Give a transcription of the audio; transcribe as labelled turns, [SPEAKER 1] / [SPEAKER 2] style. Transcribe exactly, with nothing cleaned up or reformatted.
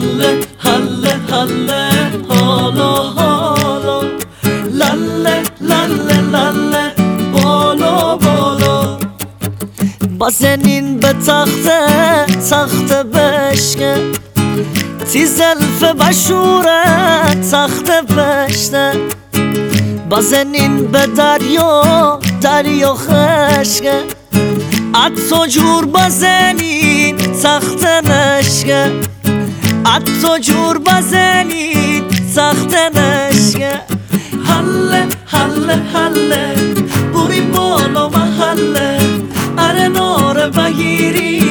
[SPEAKER 1] حله حله حله حالا حالا لاله لاله لاله بالا بالا بزنین به تخته تخته بشکه تی زلف بشوره تخته بشته بزنین به دریا دریا خشکه اتو جور بزنین تخته نشکه اتو جور بزنین تخته نشکه حله حله حله بوری بالا محله اره ناره بگیری